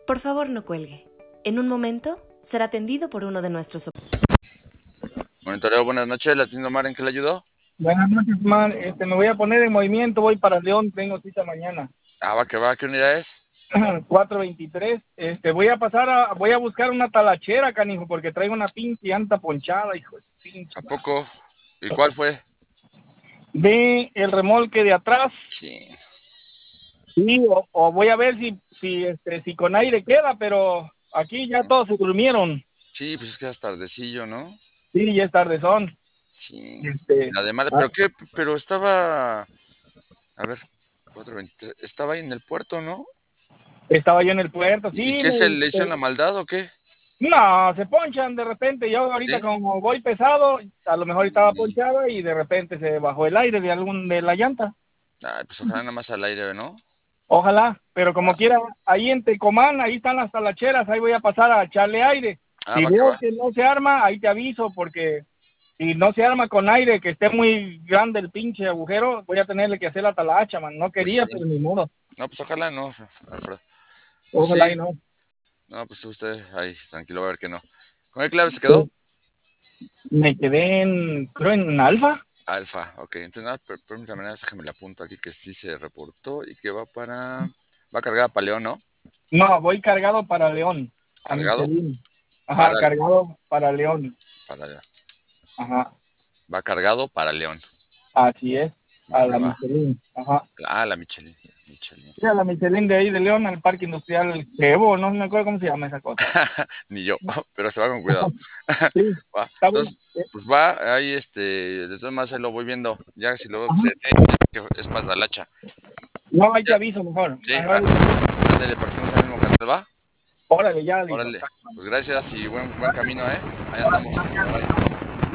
Por favor, no cuelgue. En un momento será atendido por uno de nuestros... Monitoreo, buenas noches. ¿La atiendo Mar, en qué le ayudó? Buenas noches, man. Me voy a poner en movimiento, voy para León, tengo cita mañana. Ah, va, ¿qué unidad es? 423. Voy a buscar una talachera, canijo, porque traigo una pinche llanta ponchada, hijo de pinche. ¿A poco? ¿Y cuál fue? Ve el remolque de atrás. Sí. Sí, o voy a ver si con aire queda, pero aquí ya todos se durmieron. Sí, pues es que es tardecillo, ¿no? Sí, ya es tardezón. Sí. Este, La de madre, ¿pero qué? Pero estaba... A ver, 423. Estaba ahí en el puerto, ¿no? Estaba yo en el puerto, ¿Y sí. qué se le hizo una maldad o qué? No, se ponchan de repente. Yo ahorita ¿Sí? como voy pesado, a lo mejor estaba ponchada y de repente se bajó el aire de la llanta. Ay, pues ojalá nada más al aire, ¿no? Ojalá, pero como quiera, ahí en Tecomán, ahí están las talacheras, ahí voy a pasar a echarle aire. Ah, Si va que veo va. que no se arma, ahí te aviso, porque si no se arma con aire, que esté muy grande el pinche agujero, voy a tenerle que hacer la talacha, man. No Pues quería, sí. pero ni modo. No, pues ojalá no, Alfredo. Pues Ojalá sí. y no. No, pues usted ahí, tranquilo, va a ver que no. ¿Con qué clave se quedó? Me quedé creo en Alfa. Alfa, ok. Entonces, nada, permítame, déjame le apunto aquí que sí se reportó y que va para... Va cargada para León, ¿no? No, voy cargado para León, a ¿Cargado? Michelin. Ajá, Para... cargado para León. para allá. Ajá, Va cargado para León. así es, Va a que la va. Michelin. Ajá. Ah, la Michelin. Michelin. Sí, a la Michelin de ahí de León, al Parque Industrial Evo, no me acuerdo cómo se llama esa cosa. Ni yo, pero se va con cuidado. Sí, Va. está bueno. Entonces, pues va, ahí de todas maneras ahí lo voy viendo. Ya si lo veo Ajá. que es para la hacha. No, ahí te Ya, aviso mejor. sí, Ahí va. ándale, partimos al mismo canal, ¿va? Órale, ya listo. Órale, pues gracias y buen camino, ¿eh? Ahí andamos. Bye.